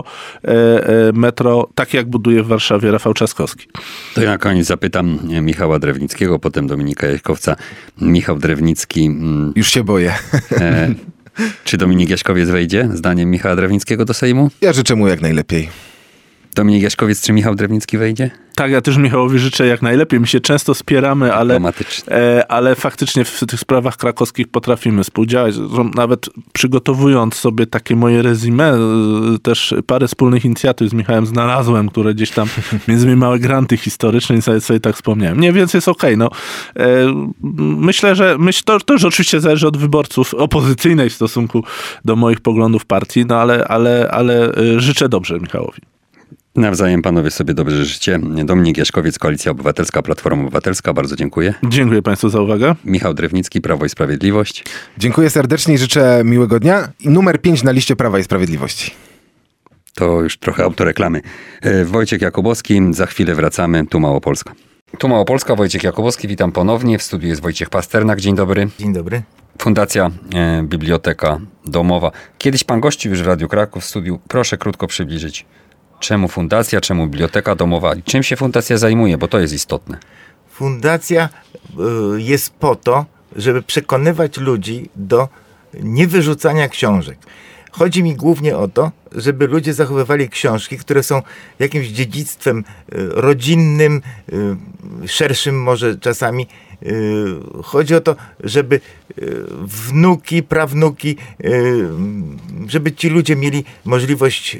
metro tak jak buduje w Warszawie Rafał Trzaskowski. To ja na koniec zapytam Michała Drewnickiego, potem Dominika Jaśkowca. Michał Drewnicki... Już się boję. Czy Dominik Jaśkowiec wejdzie, zdaniem Michała Drewnickiego, do Sejmu? Ja życzę mu jak najlepiej. Dominik Jaśkowiec, czy Michał Drewnicki wejdzie? Tak, ja też Michałowi życzę jak najlepiej. My się często spieramy, ale faktycznie w tych sprawach krakowskich potrafimy współdziałać. Nawet przygotowując sobie takie moje resume, też parę wspólnych inicjatyw z Michałem znalazłem, które gdzieś tam, między innymi małe granty historyczne i sobie tak wspomniałem. Nie, więc jest okej. No. Myślę, że to już oczywiście zależy od wyborców opozycyjnej w stosunku do moich poglądów partii, no ale życzę dobrze Michałowi. Nawzajem panowie sobie dobrze życie. Dominik Jaśkowiec, Koalicja Obywatelska, Platforma Obywatelska. Bardzo dziękuję. Dziękuję państwu za uwagę. Michał Drewnicki, Prawo i Sprawiedliwość. Dziękuję serdecznie i życzę miłego dnia. I numer 5 na liście Prawa i Sprawiedliwości. To już trochę autoreklamy. Wojciech Jakubowski, za chwilę wracamy. Tu Małopolska. Tu Małopolska, Wojciech Jakubowski, witam ponownie. W studiu jest Wojciech Pasternak. Dzień dobry. Dzień dobry. Fundacja Biblioteka Domowa. Kiedyś pan gościł już w Radiu Kraków w studiu. Proszę krótko przybliżyć. Czemu fundacja, czemu Biblioteka Domowa? Czym się fundacja zajmuje? Bo to jest istotne. Fundacja jest po to, żeby przekonywać ludzi do niewyrzucania książek. Chodzi mi głównie o to, żeby ludzie zachowywali książki, które są jakimś dziedzictwem rodzinnym, szerszym może czasami. Chodzi o to, żeby wnuki, prawnuki, żeby ci ludzie mieli możliwość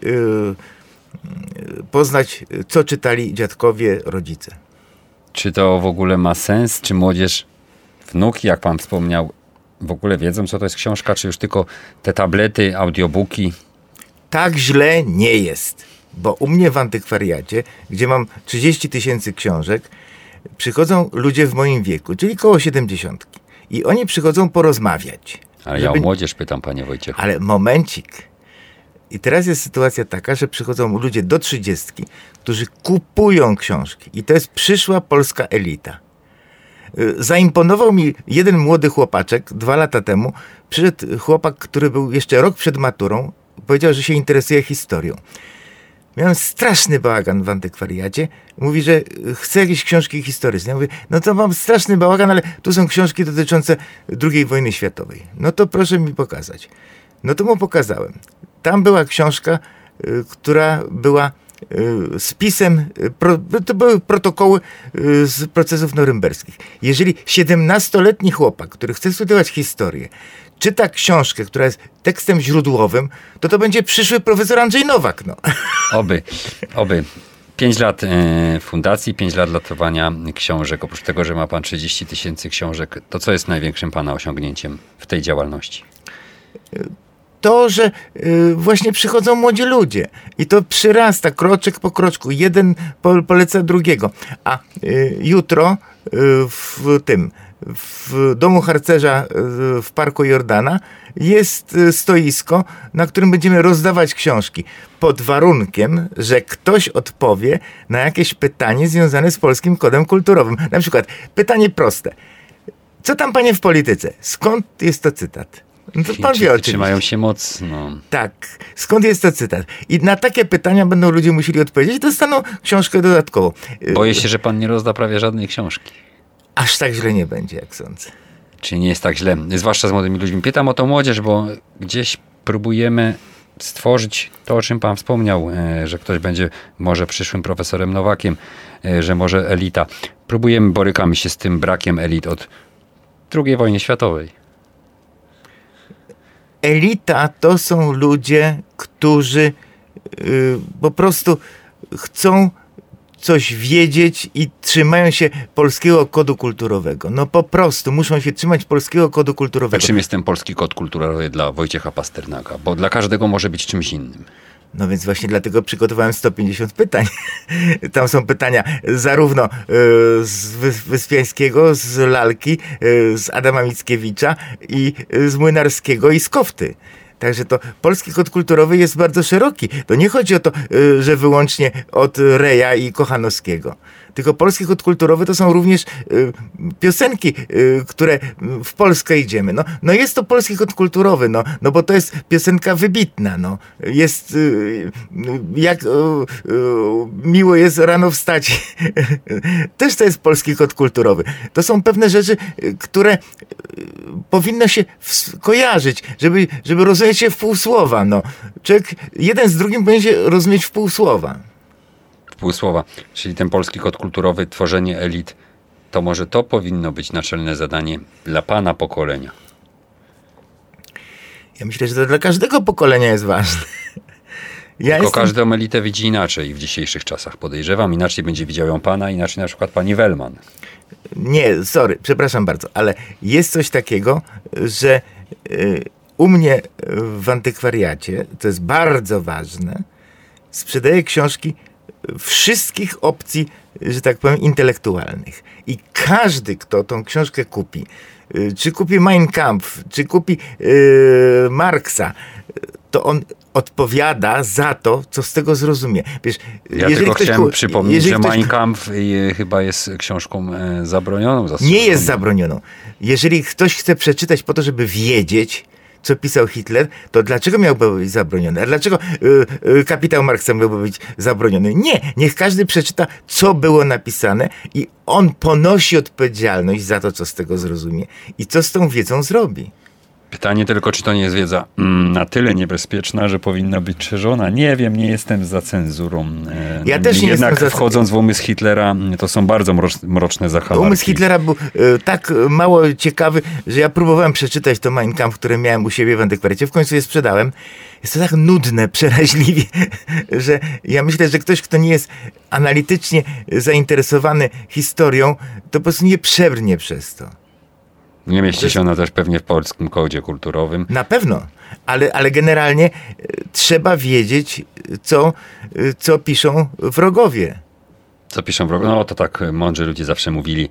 poznać, co czytali dziadkowie, rodzice. Czy to w ogóle ma sens? Czy młodzież, wnuki, jak pan wspomniał, w ogóle wiedzą, co to jest książka? Czy już tylko te tablety, audiobooki? Tak źle nie jest. Bo u mnie w antykwariacie, gdzie mam 30 000 książek, przychodzą ludzie w moim wieku, czyli koło 70. I oni przychodzą porozmawiać. Ale ja o młodzież pytam, panie Wojciechu. Ale momencik. I teraz jest sytuacja taka, że przychodzą ludzie do 30, którzy kupują książki. I to jest przyszła polska elita. Zaimponował mi jeden młody chłopaczek 2 lata temu. Przyszedł chłopak, który był jeszcze rok przed maturą. Powiedział, że się interesuje historią. Miałem straszny bałagan w antykwariacie. Mówi, że chce jakieś książki historyczne. Ja mówię, no to mam straszny bałagan, ale tu są książki dotyczące II wojny światowej. No to proszę mi pokazać. No to mu pokazałem. Tam była książka, która była spisem, to były protokoły z procesów norymberskich. Jeżeli 17-letni chłopak, który chce studiować historię, czyta książkę, która jest tekstem źródłowym, to będzie przyszły profesor Andrzej Nowak. No. Oby. 5 lat fundacji, 5 lat datowania książek. Oprócz tego, że ma pan 30 000 książek, to co jest największym pana osiągnięciem w tej działalności? To, że właśnie przychodzą młodzi ludzie i to przyrasta kroczek po kroczku. Jeden poleca drugiego. A jutro w domu harcerza w Parku Jordana jest stoisko, na którym będziemy rozdawać książki. Pod warunkiem, że ktoś odpowie na jakieś pytanie związane z Polskim Kodem Kulturowym. Na przykład pytanie proste. Co tam, panie, w polityce? Skąd jest to cytat? No to pan wie, oczywiście. Trzymają się mocno. Tak. Skąd jest to cytat? I na takie pytania będą ludzie musieli odpowiedzieć i dostaną książkę dodatkową. Boję się, że pan nie rozda prawie żadnej książki. Aż tak źle nie będzie, jak sądzę. Czy nie jest tak źle? Zwłaszcza z młodymi ludźmi. Pytam o to młodzież, bo gdzieś próbujemy stworzyć to, o czym pan wspomniał, że ktoś będzie może przyszłym profesorem Nowakiem, że może elita. Borykamy się z tym brakiem elit od II wojny światowej. Elita to są ludzie, którzy po prostu chcą coś wiedzieć i trzymają się polskiego kodu kulturowego. No po prostu muszą się trzymać polskiego kodu kulturowego. A czym jest ten polski kod kulturowy dla Wojciecha Pasternaka? Bo dla każdego może być czymś innym. No więc właśnie dlatego przygotowałem 150 pytań. Tam są pytania zarówno z Wyspiańskiego, z Lalki, z Adama Mickiewicza i z Młynarskiego i z Kofty. Także to polski kod kulturowy jest bardzo szeroki. To nie chodzi o to, że wyłącznie od Reja i Kochanowskiego. Tylko polski kod kulturowy to są również piosenki, które w Polskę idziemy. No jest to polski kod kulturowy, no bo to jest piosenka wybitna. No. Jest jak miło jest rano wstać. Też to jest polski kod kulturowy. To są pewne rzeczy, które powinno się kojarzyć, żeby rozumieć się w pół słowa. No. Człowiek jeden z drugim powinien się rozumieć w pół słowa. w pół słowa. Czyli ten polski kod kulturowy, tworzenie elit, to może to powinno być naczelne zadanie dla pana pokolenia. Ja myślę, że to dla każdego pokolenia jest ważne. Tylko każdą elitę widzi inaczej w dzisiejszych czasach, podejrzewam. Inaczej będzie widział ją pana, inaczej na przykład pani Wellman. Nie, sorry, przepraszam bardzo, ale jest coś takiego, że u mnie w antykwariacie, to jest bardzo ważne, sprzedaję książki wszystkich opcji, że tak powiem, intelektualnych. I każdy, kto tą książkę kupi, czy kupi Mein Kampf, czy kupi Marksa, to on odpowiada za to, co z tego zrozumie. Wiesz, ja tylko chciałem przypomnieć, że Mein Kampf chyba jest książką zabronioną. Nie jest zabronioną. Jeżeli ktoś chce przeczytać po to, żeby wiedzieć, co pisał Hitler, to dlaczego miałby być zabroniony? A dlaczego kapitał Marksa miałby być zabroniony? Nie, niech każdy przeczyta, co było napisane i on ponosi odpowiedzialność za to, co z tego zrozumie i co z tą wiedzą zrobi. Pytanie tylko, czy to nie jest wiedza na tyle niebezpieczna, że powinna być szerzona. Nie wiem, nie jestem za cenzurą. Ja też nie Jednak jestem za... wchodząc w umysł Hitlera, to są bardzo mroczne zakamarki. Umysł Hitlera był tak mało ciekawy, że ja próbowałem przeczytać to Mein Kampf, które miałem u siebie w antykwariacie. W końcu je sprzedałem. Jest to tak nudne, przeraźliwie, że ja myślę, że ktoś, kto nie jest analitycznie zainteresowany historią, to po prostu nie przebrnie przez to. Nie mieści się ona też pewnie w polskim kodzie kulturowym. Na pewno, ale generalnie trzeba wiedzieć, co piszą wrogowie. Co piszą wrogowie? No to tak mądrzy ludzie zawsze mówili.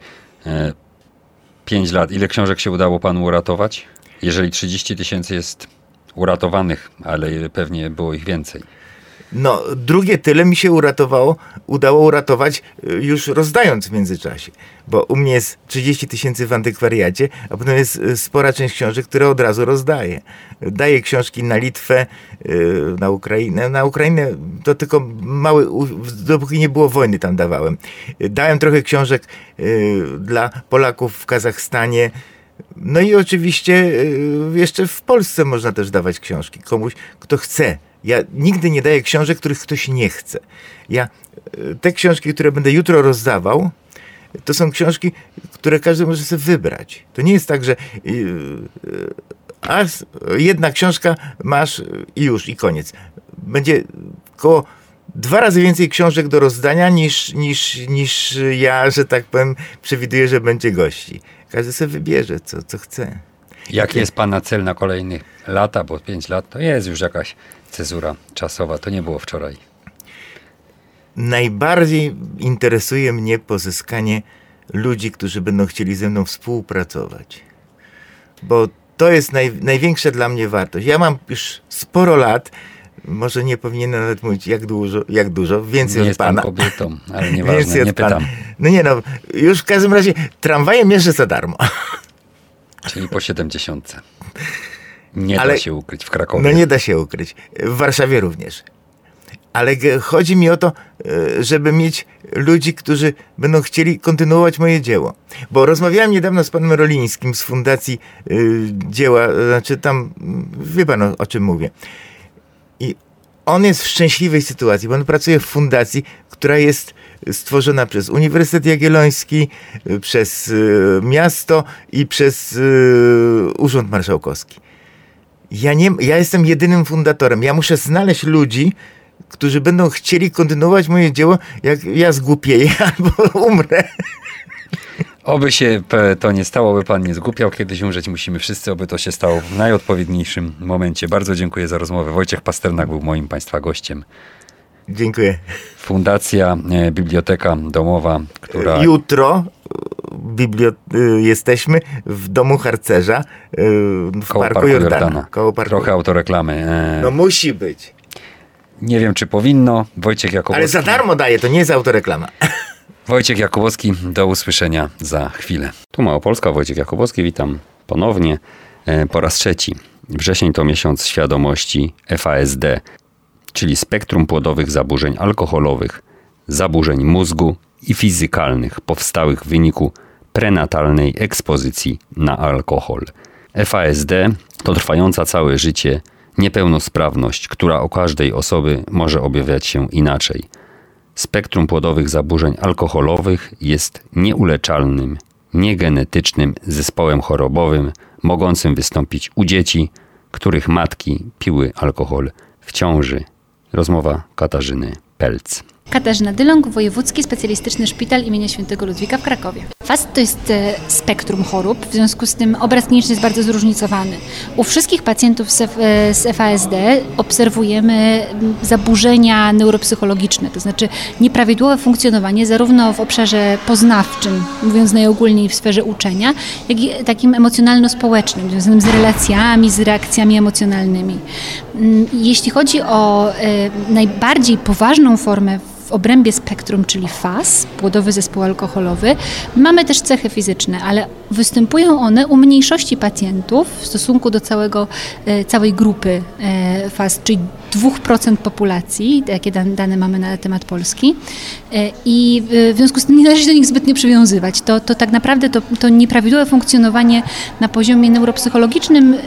5 lat. Ile książek się udało panu uratować? Jeżeli 30 000 jest uratowanych, ale pewnie było ich więcej. No, drugie tyle mi się udało uratować już rozdając w międzyczasie. Bo u mnie jest 30 000 w antykwariacie, a potem jest spora część książek, które od razu rozdaję. Daję książki na Litwę, na Ukrainę. Na Ukrainę to tylko małe, dopóki nie było wojny tam dawałem. Dałem trochę książek dla Polaków w Kazachstanie. No i oczywiście jeszcze w Polsce można też dawać książki komuś, kto chce. Ja nigdy nie daję książek, których ktoś nie chce. Te książki, które będę jutro rozdawał, to są książki, które każdy może sobie wybrać. To nie jest tak, że jedna książka masz i już, i koniec. Będzie około 2 razy więcej książek do rozdania niż ja, że tak powiem, przewiduję, że będzie gości. Każdy sobie wybierze, co chce. Jaki jest pana cel na kolejne lata, bo 5 lat to jest już jakaś cezura czasowa, to nie było wczoraj. Najbardziej interesuje mnie pozyskanie ludzi, którzy będą chcieli ze mną współpracować. Bo to jest największa dla mnie wartość. Ja mam już sporo lat, może nie powinienem nawet mówić jak dużo, więcej nie od pana. Nie jest pan kobietą, ale nieważne, nie pytam. No już w każdym razie tramwajem jeżdżę za darmo. Czyli po 70. Nie da się ukryć w Krakowie. No nie da się ukryć. W Warszawie również. Ale chodzi mi o to, żeby mieć ludzi, którzy będą chcieli kontynuować moje dzieło. Bo rozmawiałem niedawno z panem Rolińskim z Fundacji Dzieła, znaczy tam, wie pan o czym mówię. I on jest w szczęśliwej sytuacji, bo on pracuje w fundacji, która jest stworzona przez Uniwersytet Jagielloński, przez miasto i przez Urząd Marszałkowski. Ja jestem jedynym fundatorem. Ja muszę znaleźć ludzi, którzy będą chcieli kontynuować moje dzieło, jak ja zgłupieję albo umrę. Oby się to nie stało, by pan nie zgłupiał. Kiedyś umrzeć musimy wszyscy, oby to się stało w najodpowiedniejszym momencie. Bardzo dziękuję za rozmowę. Wojciech Pasternak był moim państwa gościem. Dziękuję. Fundacja Biblioteka Domowa, która... Jutro jesteśmy w domu harcerza w Parku Jordana. Trochę autoreklamy. No musi być. Nie wiem, czy powinno. Wojciech Jakubowski. Ale za darmo daje, to nie jest autoreklama. Wojciech Jakubowski, do usłyszenia za chwilę. Tu Małopolska, Wojciech Jakubowski, witam ponownie po raz 3. Wrzesień to miesiąc świadomości FASD, czyli spektrum płodowych zaburzeń alkoholowych, zaburzeń mózgu i fizykalnych powstałych w wyniku prenatalnej ekspozycji na alkohol. FASD to trwająca całe życie niepełnosprawność, która u każdej osoby może objawiać się inaczej. spektrum płodowych zaburzeń alkoholowych jest nieuleczalnym, niegenetycznym zespołem chorobowym, mogącym wystąpić u dzieci, których matki piły alkohol w ciąży. Rozmowa Katarzyny Pelc. Katarzyna Dylong, Wojewódzki Specjalistyczny Szpital im. Świętego Ludwika w Krakowie. FASD to jest spektrum chorób, w związku z tym obraz kliniczny jest bardzo zróżnicowany. U wszystkich pacjentów z FASD obserwujemy zaburzenia neuropsychologiczne, to znaczy nieprawidłowe funkcjonowanie zarówno w obszarze poznawczym, mówiąc najogólniej w sferze uczenia, jak i takim emocjonalno-społecznym, związanym z relacjami, z reakcjami emocjonalnymi. Jeśli chodzi o najbardziej poważną formę w obrębie spektrum, czyli FAS, płodowy zespół alkoholowy, mamy też cechy fizyczne, ale występują one u mniejszości pacjentów w stosunku do całej grupy FAS, czyli 2% populacji, takie dane mamy na temat Polski, i w związku z tym nie należy się do nich zbytnio przywiązywać. To tak naprawdę to nieprawidłowe funkcjonowanie na poziomie neuropsychologicznym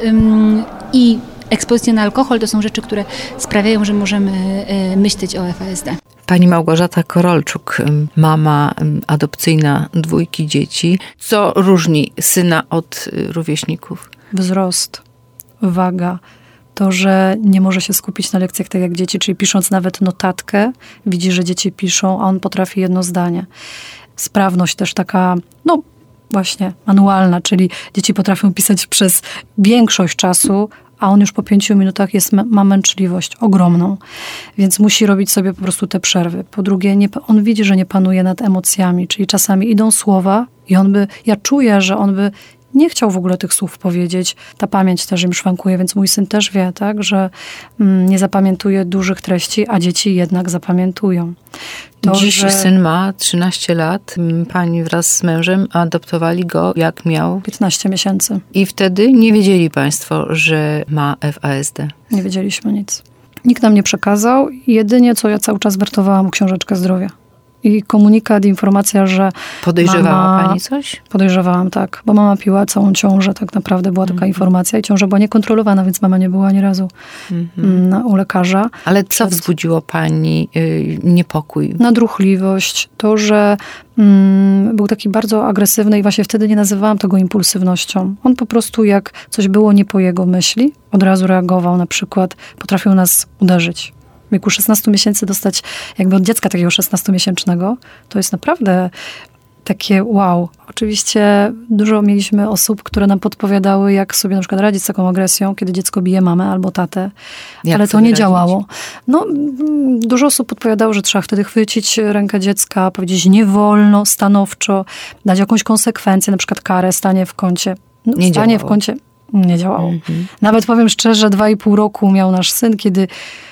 i ekspozycja na alkohol to są rzeczy, które sprawiają, że możemy myśleć o FASD. Pani Małgorzata Korolczuk, mama adopcyjna 2 dzieci. Co różni syna od rówieśników? Wzrost, waga, to, że nie może się skupić na lekcjach tak jak dzieci, czyli pisząc nawet notatkę, widzi, że dzieci piszą, a on potrafi jedno zdanie. Sprawność też taka, właśnie manualna, czyli dzieci potrafią pisać przez większość czasu, a on już po 5 minutach ma męczliwość ogromną, więc musi robić sobie po prostu te przerwy. Po drugie, on widzi, że nie panuje nad emocjami, czyli czasami idą słowa i ja czuję, że on by nie chciał w ogóle tych słów powiedzieć. Ta pamięć też im szwankuje, więc mój syn też wie, tak, że nie zapamiętuje dużych treści, a dzieci jednak zapamiętują. Dziś syn ma 13 lat. Pani wraz z mężem adoptowali go, jak miał 15 miesięcy. I wtedy nie wiedzieli państwo, że ma FASD? Nie wiedzieliśmy nic. Nikt nam nie przekazał. Jedynie, co ja cały czas wertowałam, książeczkę zdrowia. I komunikat, informacja, że Podejrzewała pani coś? Podejrzewałam, tak. Bo mama piła całą ciążę, tak naprawdę była taka informacja i ciąża była niekontrolowana, więc mama nie była ani razu u lekarza. Ale co wzbudziło pani niepokój? Nadruchliwość, to, że był taki bardzo agresywny i właśnie wtedy nie nazywałam tego impulsywnością. On po prostu jak coś było nie po jego myśli, od razu reagował, na przykład potrafił nas uderzyć. W wieku 16 miesięcy dostać jakby od dziecka takiego 16-miesięcznego, to jest naprawdę takie wow. Oczywiście dużo mieliśmy osób, które nam podpowiadały, jak sobie na przykład radzić z taką agresją, kiedy dziecko bije mamę albo tatę, ale to nie działało. Dużo osób podpowiadało, że trzeba wtedy chwycić rękę dziecka, powiedzieć nie wolno, stanowczo, dać jakąś konsekwencję, na przykład karę, stanie w kącie. Stanie w kącie nie działało. Nawet powiem szczerze, 2,5 roku miał nasz syn, kiedy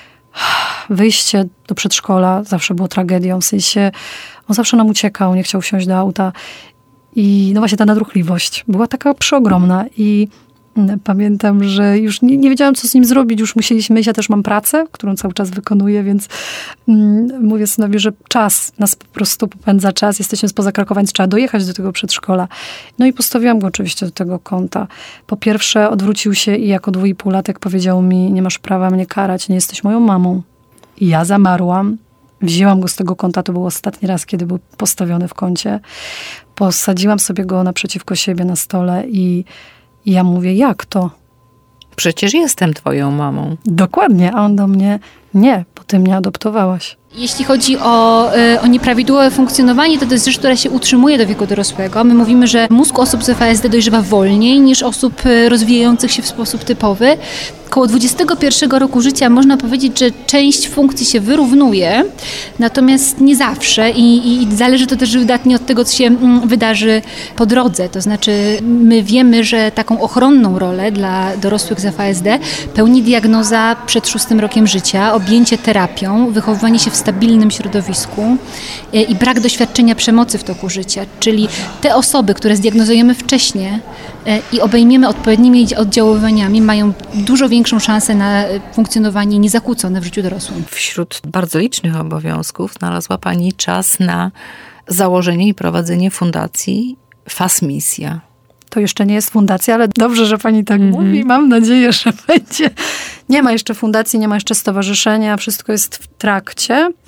wyjście do przedszkola zawsze było tragedią, w sensie on zawsze nam uciekał, nie chciał wsiąść do auta i właśnie ta nadruchliwość była taka przeogromna i pamiętam, że już nie wiedziałam, co z nim zrobić, już musieliśmy iść, ja też mam pracę, którą cały czas wykonuję, więc mówię synowi, że czas nas po prostu popędza czas, jesteśmy spoza Krakowa, więc trzeba dojechać do tego przedszkola. No i postawiłam go oczywiście do tego kąta. Po pierwsze odwrócił się i jako 2,5-latek powiedział mi, nie masz prawa mnie karać, nie jesteś moją mamą. I ja zamarłam, wzięłam go z tego kąta, to był ostatni raz, kiedy był postawiony w kącie. Posadziłam sobie go naprzeciwko siebie na stole i ja mówię, jak to? Przecież jestem twoją mamą. Dokładnie, a on do mnie, nie, bo ty mnie adoptowałaś. Jeśli chodzi o nieprawidłowe funkcjonowanie, to jest rzecz, która się utrzymuje do wieku dorosłego. My mówimy, że mózg osób z FASD dojrzewa wolniej niż osób rozwijających się w sposób typowy. Koło 21 roku życia można powiedzieć, że część funkcji się wyrównuje, natomiast nie zawsze i zależy to też wydatnie od tego, co się wydarzy po drodze. To znaczy my wiemy, że taką ochronną rolę dla dorosłych z FASD pełni diagnoza przed 6 rokiem życia, objęcie terapią, wychowywanie się w stabilnym środowisku i brak doświadczenia przemocy w toku życia. Czyli te osoby, które zdiagnozujemy wcześniej i obejmiemy odpowiednimi oddziaływaniami, mają dużo większą szansę na funkcjonowanie niezakłócone w życiu dorosłym. Wśród bardzo licznych obowiązków znalazła pani czas na założenie i prowadzenie fundacji FAS Misja. To jeszcze nie jest fundacja, ale dobrze, że pani tak mówi. Mam nadzieję, że będzie. Nie ma jeszcze fundacji, nie ma jeszcze stowarzyszenia. Wszystko jest w trakcie.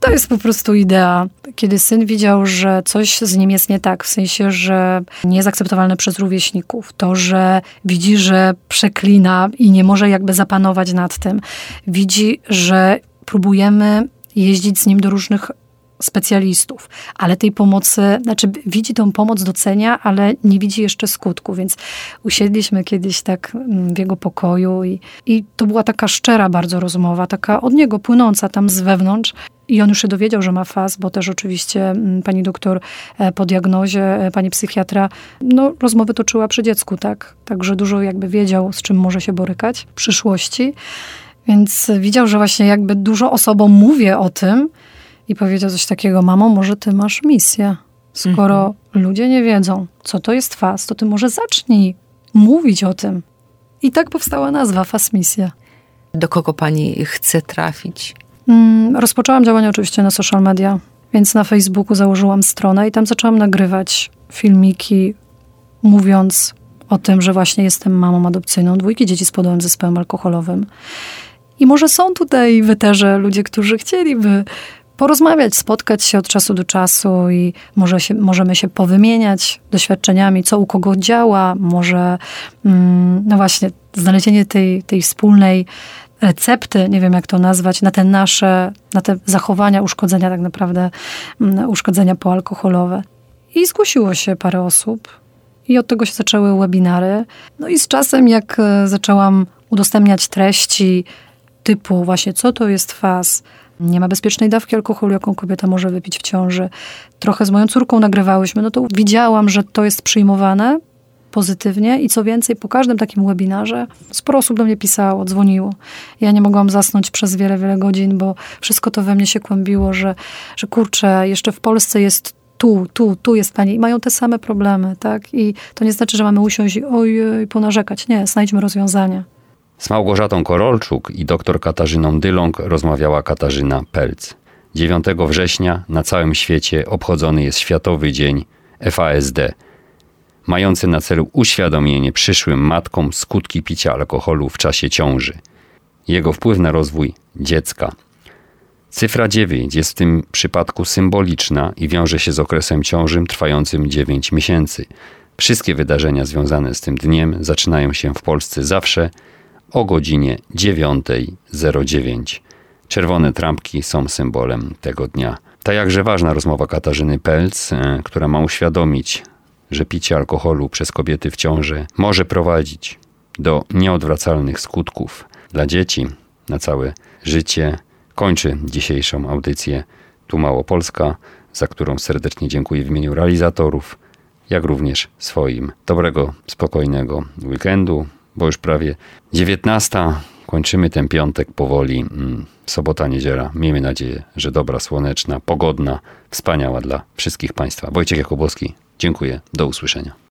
To jest po prostu idea. Kiedy syn widział, że coś z nim jest nie tak, w sensie, że nie jest akceptowalne przez rówieśników, to, że widzi, że przeklina i nie może jakby zapanować nad tym. Widzi, że próbujemy jeździć z nim do różnych specjalistów, ale tej pomocy, widzi tą pomoc, docenia, ale nie widzi jeszcze skutku, więc usiedliśmy kiedyś tak w jego pokoju i to była taka szczera bardzo rozmowa, taka od niego płynąca tam z wewnątrz i on już się dowiedział, że ma FAS, bo też oczywiście pani doktor po diagnozie, pani psychiatra, rozmowy toczyła przy dziecku, tak? Także dużo jakby wiedział, z czym może się borykać w przyszłości, więc widział, że właśnie jakby dużo osobom mówię o tym, i powiedział coś takiego: mamo, może ty masz misję. Skoro ludzie nie wiedzą, co to jest FAS, to ty może zacznij mówić o tym. I tak powstała nazwa FAS Misja. Do kogo pani chce trafić? Rozpoczęłam działania oczywiście na social media, więc na Facebooku założyłam stronę i tam zaczęłam nagrywać filmiki, mówiąc o tym, że właśnie jestem mamą adopcyjną 2 dzieci z podałym zespołem alkoholowym. I może są tutaj w eterze ludzie, którzy chcieliby porozmawiać, spotkać się od czasu do czasu i możemy się powymieniać doświadczeniami, co u kogo działa, może właśnie znalezienie tej wspólnej recepty, nie wiem jak to nazwać, na te zachowania, uszkodzenia tak naprawdę, uszkodzenia poalkoholowe. I zgłosiło się parę osób i od tego się zaczęły webinary. I z czasem jak zaczęłam udostępniać treści typu właśnie co to jest FAS, nie ma bezpiecznej dawki alkoholu, jaką kobieta może wypić w ciąży. Trochę z moją córką nagrywałyśmy, to widziałam, że to jest przyjmowane pozytywnie i co więcej, po każdym takim webinarze sporo osób do mnie pisało, dzwoniło. Ja nie mogłam zasnąć przez wiele, wiele godzin, bo wszystko to we mnie się kłębiło, że kurczę, jeszcze w Polsce jest tu jest pani i mają te same problemy, tak? I to nie znaczy, że mamy usiąść i ojej, ponarzekać. Nie, znajdźmy rozwiązania. Z Małgorzatą Korolczuk i dr Katarzyną Dylong rozmawiała Katarzyna Pelc. 9 września na całym świecie obchodzony jest Światowy Dzień FASD, mający na celu uświadomienie przyszłym matkom skutki picia alkoholu w czasie ciąży. Jego wpływ na rozwój dziecka. Cyfra 9 jest w tym przypadku symboliczna i wiąże się z okresem ciąży trwającym 9 miesięcy. Wszystkie wydarzenia związane z tym dniem zaczynają się w Polsce zawsze o godzinie 9:09. Czerwone trampki są symbolem tego dnia. Ta jakże ważna rozmowa Katarzyny Pelc, która ma uświadomić, że picie alkoholu przez kobiety w ciąży może prowadzić do nieodwracalnych skutków dla dzieci na całe życie, kończy dzisiejszą audycję Tu Małopolska, za którą serdecznie dziękuję w imieniu realizatorów, jak również swoim. Dobrego, spokojnego weekendu, bo już prawie 19. Kończymy ten piątek powoli. Sobota, niedziela. Miejmy nadzieję, że dobra, słoneczna, pogodna, wspaniała dla wszystkich Państwa. Wojciech Jakubowski, dziękuję. Do usłyszenia.